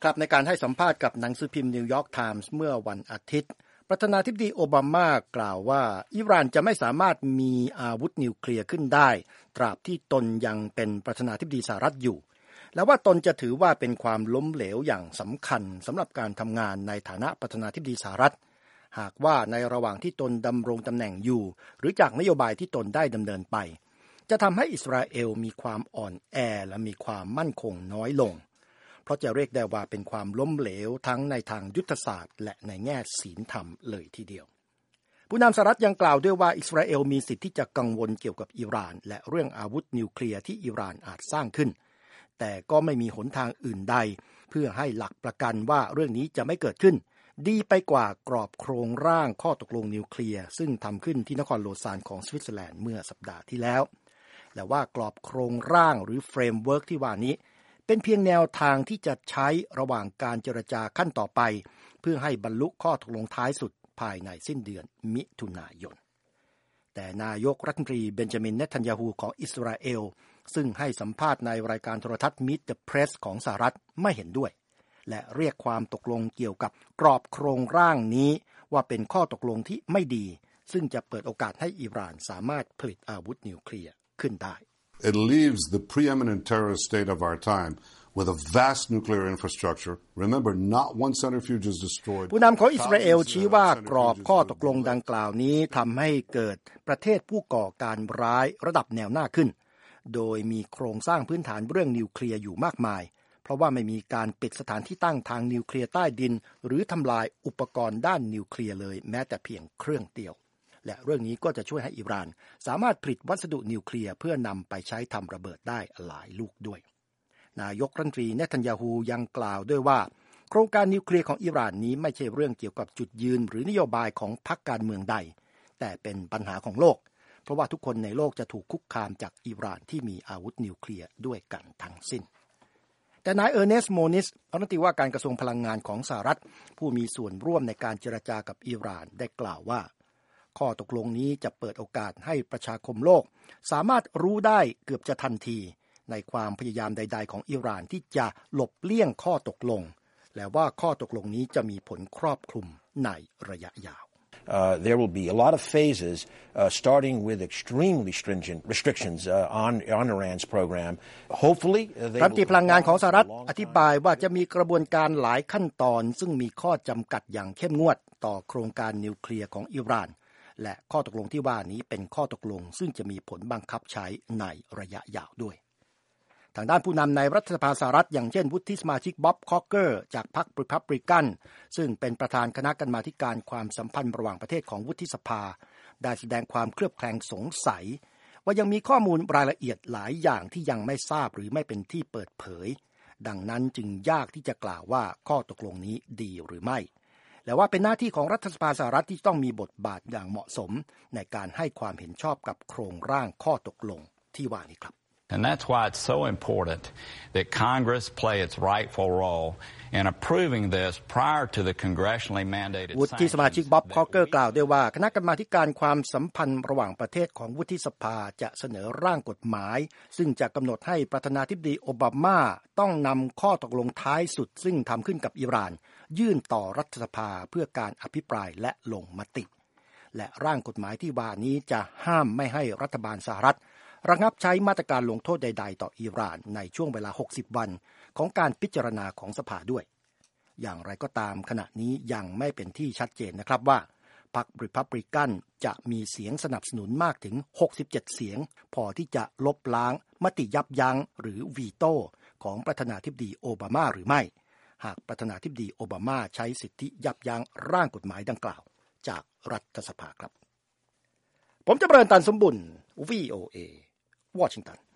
ครับในการให้สัมภาษณ์กับหนังสือพิมพ์นิวยอร์กไทมส์เมื่อวันอาทิตย์ประธานาธิบดีโอบามากล่าวว่าอิหร่านจะไม่สามารถมีอาวุธนิวเคลียร์ขึ้นได้ตราบที่ตนยังเป็นประธานาธิบดีสหรัฐอยู่และว่าตนจะถือว่าเป็นความล้มเหลวอย่างสำคัญสำหรับการทำงานในฐานะประธานาธิบดีสหรัฐหากว่าในระหว่างที่ตนดำรงตำแหน่งอยู่หรือจากนโยบายที่ตนได้ดำเนินไปจะทำให้อิสราเอลมีความอ่อนแอและมีความมั่นคงน้อยลงเพราะจะเรียกได้ว่าเป็นความล้มเหลวทั้งในทางยุทธศาสตร์และในแง่ศีลธรรมเลยทีเดียวผู้นำสหรัฐยังกล่าวด้วยว่าอิสราเอลมีสิทธิ์ที่จะกังวลเกี่ยวกับอิหร่านและเรื่องอาวุธนิวเคลียร์ที่อิหร่านอาจสร้างขึ้นแต่ก็ไม่มีหนทางอื่นใดเพื่อให้หลักประกันว่าเรื่องนี้จะไม่เกิดขึ้นดีไปกว่ากรอบโครงร่างข้อตกลงนิวเคลียร์ซึ่งทำขึ้นที่นครโลซานของสวิตเซอร์แลนด์เมื่อสัปดาห์ที่แล้วและว่ากรอบโครงร่างหรือเฟรมเวิร์คที่ว่านี้เป็นเพียงแนวทางที่จะใช้ระหว่างการเจรจาขั้นต่อไปเพื่อให้บรรลุข้อตกลงท้ายสุดภายในสิ้นเดือนมิถุนายนแต่นายกรัฐมนตรีเบนจามินเนทันยาฮูของอิสราเอลซึ่งให้สัมภาษณ์ในรายการโทรทัศน์ Meet the Press ของสหรัฐไม่เห็นด้วยและเรียกความตกลงเกี่ยวกับกรอบโครงร่างนี้ว่าเป็นข้อตกลงที่ไม่ดีซึ่งจะเปิดโอกาสให้อิหร่านสามารถผลิตอาวุธนิวเคลียร์ขึ้นได้ It leaves the preeminent terrorist state of our time with a vast nuclear infrastructure. Remember, not one centrifuge is destroyed. ผู้นำของอิสราเอลชี้ว่ากรอบข้อตกลงดังกล่าวนี้ทำให้เกิดประเทศผู้ก่อการร้ายระดับแนวหน้าขึ้นโดยมีโครงสร้างพื้นฐานเรื่องนิวเคลียร์อยู่มากมายเพราะว่าไม่มีการปิดสถานที่ตั้งทางนิวเคลียร์ใต้ดินหรือทำลายอุปกรณ์ด้านนิวเคลียร์เลยแม้แต่เพียงเครื่องเดียวและเรื่องนี้ก็จะช่วยให้อิหร่านสามารถผลิตวัสดุนิวเคลียร์เพื่อนำไปใช้ทำระเบิดได้หลายลูกด้วยนายกรัฐมนตรีเนทันยาฮูยังกล่าวด้วยว่าโครงการนิวเคลียร์ของอิหร่านนี้ไม่ใช่เรื่องเกี่ยวกับจุดยืนหรือนโยบายของพรรคการเมืองใดแต่เป็นปัญหาของโลกเพราะว่าทุกคนในโลกจะถูกคุกคามจากอิหร่านที่มีอาวุธนิวเคลียร์ด้วยกันทั้งสิ้นแต่นายเออร์เนสต์ โมนิสรัฐมนตรีว่าการกระทรวงพลังงานของสหรัฐผู้มีส่วนร่วมในการเจรจากับอิหร่านได้กล่าวว่าข้อตกลงนี้จะเปิดโอกาสให้ประชาคมโลกสามารถรู้ได้เกือบจะทันทีในความพยายามใดๆของอิหร่านที่จะหลบเลี่ยงข้อตกลงและว่าข้อตกลงนี้จะมีผลครอบคลุมในระยะยาว There will be a lot of phases, starting with extremely stringent restrictions on Iran's program. Hopefully, รัฐมนตรีพลังงานของสหรัฐอธิบายว่าจะมีกระบวนการหลายขั้นตอนซึ่งมีข้อจำกัดอย่างเข้มงวดต่อโครงการนิวเคลียร์ของอิหร่านและข้อตกลงที่ว่านี้เป็นข้อตกลงซึ่งจะมีผลบังคับใช้ในระยะยาวด้วยทางด้านผู้นำในรัฐสภาสหรัฐอย่างเช่นวุฒิสมาชิกบ๊อบคอกเกอร์จากพรรครีพับลิกันซึ่งเป็นประธานคณะกรรมาธิการความสัมพันธ์ระหว่างประเทศของวุฒิสภาได้แสดงความเคลือบแคลงสงสัยว่ายังมีข้อมูลรายละเอียดหลายอย่างที่ยังไม่ทราบหรือไม่เป็นที่เปิดเผยดังนั้นจึงยากที่จะกล่าวว่าข้อตกลงนี้ดีหรือไม่และว่าเป็นหน้าที่ของรัฐสภาสหรัฐที่ต้องมีบทบาทอย่างเหมาะสมในการให้ความเห็นชอบกับโครงร่างข้อตกลงที่ว่านี้ครับ And that's why it's so important that Congress play its rightful role in approving this prior to the congressionally mandated sanctions. วุฒิสมาชิกบ๊อบคอกเกอร์กล่าวด้วยว่าคณะกรรมาการความสัมพันธ์ระหว่างประเทศของวุฒิสภาจะเสนอร่างกฎหมายซึ่งจะกำหนดให้ประธานาธิบดีโอบามาต้องนำข้อตกลงท้ายสุดซึ่งทำขึ้นกับอิหร่านยื่นต่อรัฐสภาเพื่อการอภิปรายและลงมติและร่างกฎหมายที่ว่านี้จะห้ามไม่ให้รัฐบาลสหรัฐระงับใช้มาตรการลงโทษใดๆต่ออิหร่านในช่วงเวลา60วันของการพิจารณาของสภาด้วยอย่างไรก็ตามขณะนี้ยังไม่เป็นที่ชัดเจนนะครับว่าพรรครีพับลิกันจะมีเสียงสนับสนุนมากถึง67เสียงพอที่จะลบล้างมติยับยั้งหรือวีโต้ของประธานาธิบดีโอบามาหรือไม่หากประธานาธิบดีโอบามาใช้สิทธิยับยั้งร่างกฎหมายดังกล่าวจากรัฐสภาครับผมจำเริญ ตันสมบุญ VOA Washington